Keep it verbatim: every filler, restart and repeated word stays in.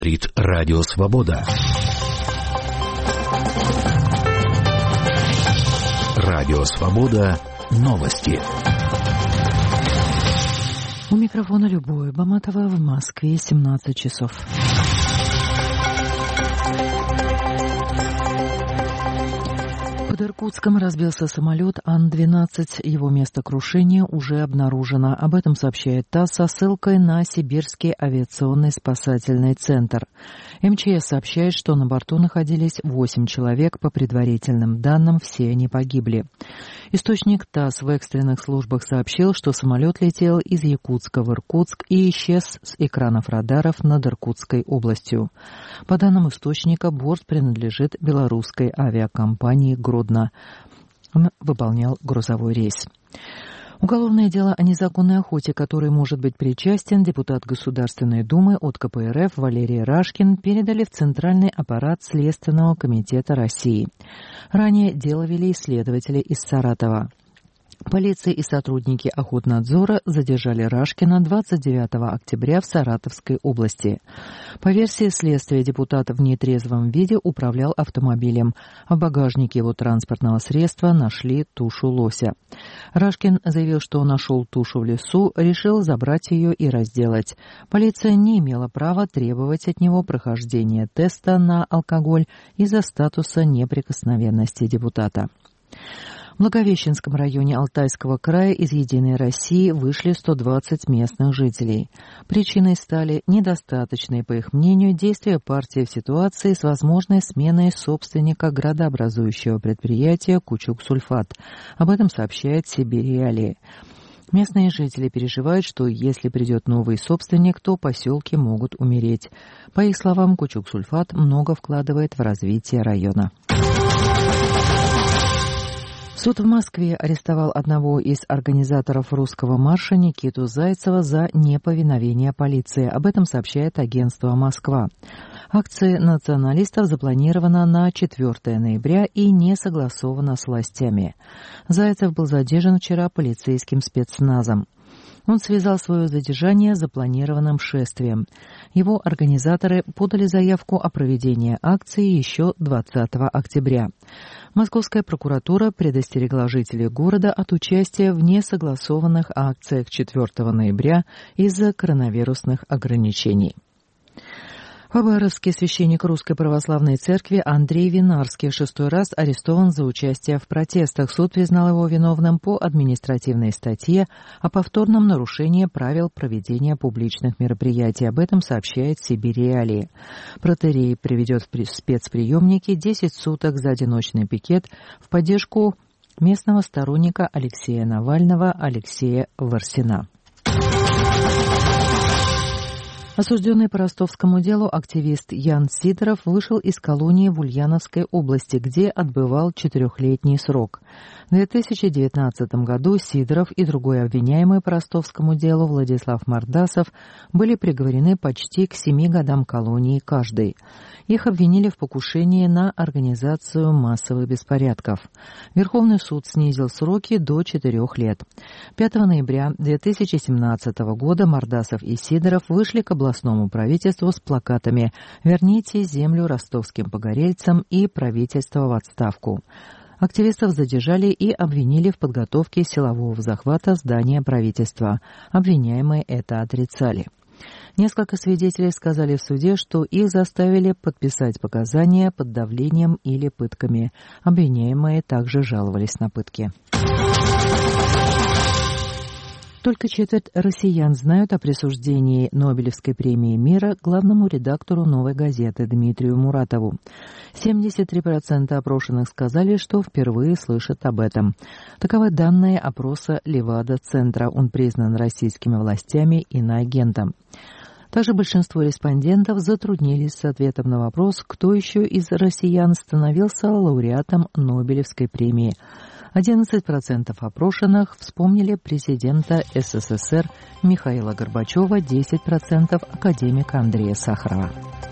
Говорит Радио Свобода. Радио Свобода. Новости. У микрофона Любовь Баматова, в Москве семнадцать часов. Под Иркутском разбился самолет Ан двенадцать. Его место крушения уже обнаружено. Об этом сообщает ТАСС со ссылкой на Сибирский авиационный спасательный центр. эм че эс сообщает, что на борту находились восемь человек. По предварительным данным, все они погибли. Источник ТАСС в экстренных службах сообщил, что самолет летел из Якутска в Иркутск и исчез с экранов радаров над Иркутской областью. По данным источника, борт принадлежит белорусской авиакомпании «Гродно». Он выполнял грузовой рейс. Уголовное дело о незаконной охоте, которой может быть причастен депутат Государственной Думы от ка пэ эр эф Валерий Рашкин, передали в Центральный аппарат Следственного комитета России. Ранее дело вели следователи из Саратова. Полиция и сотрудники Охотнадзора задержали Рашкина двадцать девятого октября в Саратовской области. По версии следствия, депутат в нетрезвом виде управлял автомобилем. В багажнике его транспортного средства нашли тушу лося. Рашкин заявил, что нашел тушу в лесу, решил забрать ее и разделать. Полиция не имела права требовать от него прохождения теста на алкоголь из-за статуса неприкосновенности депутата. В Благовещенском районе Алтайского края из «Единой России» вышли сто двадцать местных жителей. Причиной стали недостаточные, по их мнению, действия партии в ситуации с возможной сменой собственника градообразующего предприятия «Кучук-Сульфат». Об этом сообщает «Сибирь-Реалии». Местные жители переживают, что если придет новый собственник, то поселки могут умереть. По их словам, «Кучук-Сульфат» много вкладывает в развитие района. Суд в Москве арестовал одного из организаторов русского марша Никиту Зайцева за неповиновение полиции. Об этом сообщает агентство «Москва». Акция националистов запланирована на четвёртого ноября и не согласована с властями. Зайцев был задержан вчера полицейским спецназом. Он связал свое задержание с запланированным шествием. Его организаторы подали заявку о проведении акции еще двадцатого октября. Московская прокуратура предостерегла жителей города от участия в несогласованных акциях четвёртого ноября из-за коронавирусных ограничений. В Хабаровске священник Русской Православной Церкви Андрей Винарский в шестой раз арестован за участие в протестах. Суд признал его виновным по административной статье о повторном нарушении правил проведения публичных мероприятий. Об этом сообщает Сибирь-Реалии. Протоиерей приведет в спецприемники десять суток за одиночный пикет в поддержку местного сторонника Алексея Навального Алексея Варсина. Осужденный по ростовскому делу активист Ян Сидоров вышел из колонии в Ульяновской области, где отбывал четырехлетний срок. В две тысячи девятнадцатом году Сидоров и другой обвиняемый по ростовскому делу Владислав Мордасов были приговорены почти к семи годам колонии каждый. Их обвинили в покушении на организацию массовых беспорядков. Верховный суд снизил сроки до четырех лет. пятого ноября две тысячи семнадцатого года Мордасов и Сидоров вышли к областному правительству с плакатами «Верните землю ростовским погорельцам» и «Правительство в отставку». Активистов задержали и обвинили в подготовке силового захвата здания правительства. Обвиняемые это отрицали. Несколько свидетелей сказали в суде, что их заставили подписать показания под давлением или пытками. Обвиняемые также жаловались на пытки. Только четверть россиян знают о присуждении Нобелевской премии мира главному редактору «Новой газеты» Дмитрию Муратову. семьдесят три процента опрошенных сказали, что впервые слышат об этом. Таковы данные опроса Левада-центра. Он признан российскими властями иноагентом. Также большинство респондентов затруднились с ответом на вопрос, кто еще из россиян становился лауреатом Нобелевской премии. одиннадцать процентов опрошенных вспомнили президента СССР Михаила Горбачева, десять процентов академика Андрея Сахарова.